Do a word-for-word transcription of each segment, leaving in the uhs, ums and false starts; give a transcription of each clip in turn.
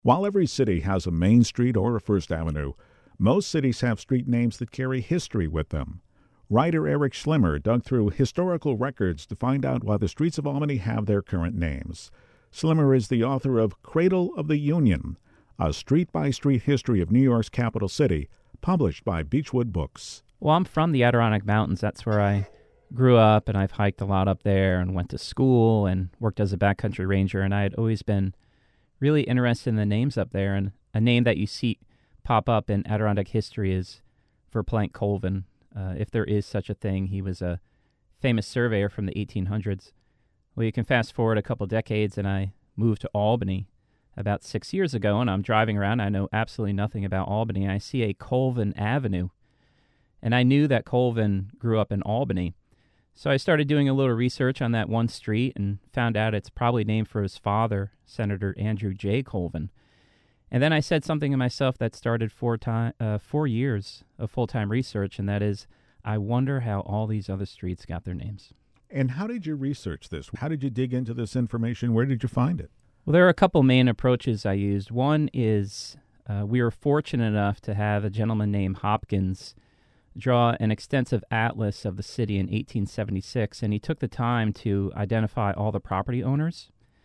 While every city has a main street or a First Avenue, most cities have street names that carry history with them. Writer Eric Schlimmer dug through historical records to find out why the streets of Albany have their current names. Schlimmer is the author of Cradle of the Union, a street-by-street history of New York's capital city, published by Beechwood Books. Well, I'm from the Adirondack Mountains. That's where I grew up, and I've hiked a lot up there and went to school and worked as a backcountry ranger, and I had always been really interested in the names up there. And a name that you see pop up in Adirondack history is Verplanck Colvin. Uh, if there is such a thing, he was a famous surveyor from the eighteen hundreds. Well, you can fast forward a couple decades, and I moved to Albany about six years ago, and I'm driving around. I know absolutely nothing about Albany. I see a Colvin Avenue, and I knew that Colvin grew up in Albany. So I started doing a little research on that one street and found out it's probably named for his father, Senator Andrew J. Colvin. And then I said something to myself that started four, time, uh, four years of full-time research, and that is, I wonder how all these other streets got their names. And how did you research this? How did you dig into this information? Where did you find it? Well, there are a couple main approaches I used. One is uh, we were fortunate enough to have a gentleman named Hopkins draw an extensive atlas of the city in eighteen seventy-six, and he took the time to identify all the property owners.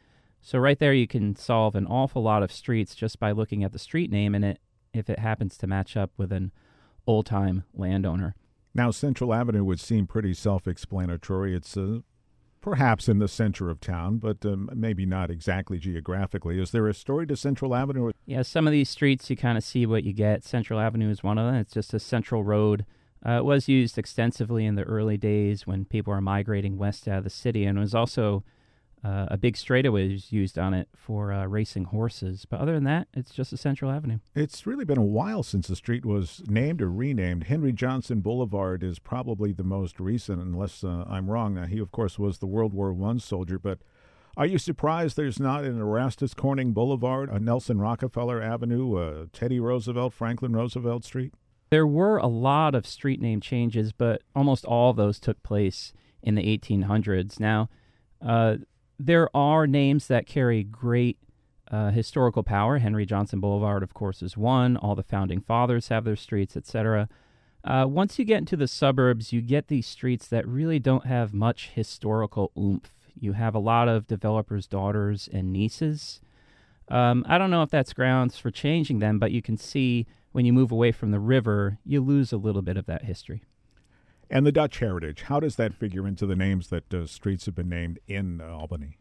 So right there you can solve an awful lot of streets just by looking at the street name and it if it happens to match up with an old-time landowner. Now, Central Avenue would seem pretty self-explanatory. It's uh, perhaps in the center of town, but um, maybe not exactly geographically. Is there a story to Central Avenue? Yeah, some of these streets you kind of see what you get. Central Avenue is one of them. It's just a central road. Uh, it was used extensively in the early days when people were migrating west out of the city, and it was also uh, a big straightaway was used on it for uh, racing horses. But other than that, it's just a Central Avenue. It's really been a while since the street was named or renamed. Henry Johnson Boulevard is probably the most recent, unless uh, I'm wrong. Now, he, of course, was the World War One soldier, but are you surprised there's not an Erastus Corning Boulevard, a Nelson Rockefeller Avenue, a Teddy Roosevelt, Franklin Roosevelt Street? There were a lot of street name changes, but almost all of those took place in the eighteen hundreds. Now, uh, there are names that carry great uh, historical power. Henry Johnson Boulevard, of course, is one. All the founding fathers have their streets, et cetera. Uh, once you get into the suburbs, you get these streets that really don't have much historical oomph. You have a lot of developers' daughters and nieces. Um, I don't know if that's grounds for changing them, but you can see when you move away from the river, you lose a little bit of that history. And the Dutch heritage, how does that figure into the names that uh, streets have been named in uh, Albany?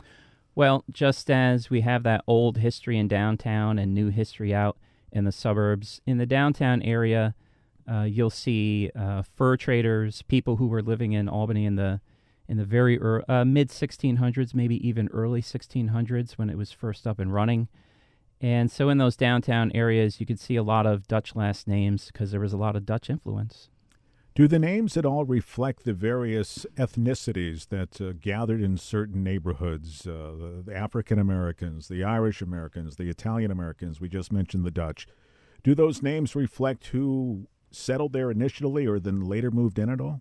Well, just as we have that old history in downtown and new history out in the suburbs, in the downtown area, uh, you'll see uh, fur traders, people who were living in Albany in the in the very er, uh, mid sixteen hundreds, maybe even early sixteen hundreds when it was first up and running. And so in those downtown areas, you could see a lot of Dutch last names because there was a lot of Dutch influence. Do the names at all reflect the various ethnicities that uh, gathered in certain neighborhoods? Uh, the, the African Americans, the Irish Americans, the Italian Americans, we just mentioned the Dutch. Do those names reflect who settled there initially or then later moved in at all?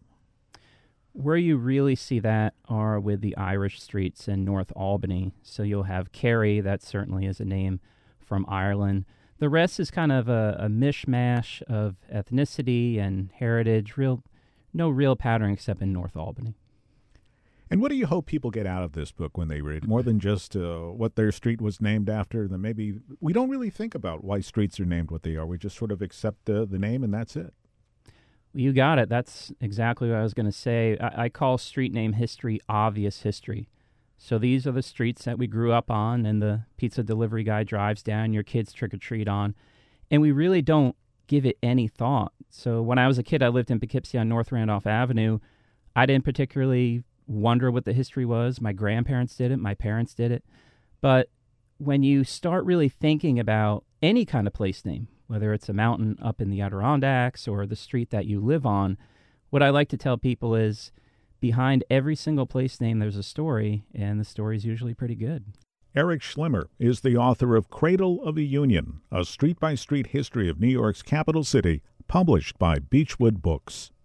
Where you really see that are with the Irish streets in North Albany. So you'll have Kerry, that certainly is a name from Ireland. The rest is kind of a, a mishmash of ethnicity and heritage, real, no real pattern except in North Albany. And what do you hope people get out of this book when they read it? More than just uh, what their street was named after, then maybe we don't really think about why streets are named what they are. We just sort of accept the, the name and that's it. You got it. That's exactly what I was going to say. I, I call street name history obvious history. So these are the streets that we grew up on and the pizza delivery guy drives down, your kids trick-or-treat on. And we really don't give it any thought. So when I was a kid, I lived in Poughkeepsie on North Randolph Avenue. I didn't particularly wonder what the history was. My grandparents did it. My parents did it. But when you start really thinking about any kind of place name, whether it's a mountain up in the Adirondacks or the street that you live on, what I like to tell people is behind every single place name there's a story, and the story is usually pretty good. Eric Schlimmer is the author of Cradle of the Union, a street-by-street history of New York's capital city, published by Beechwood Books.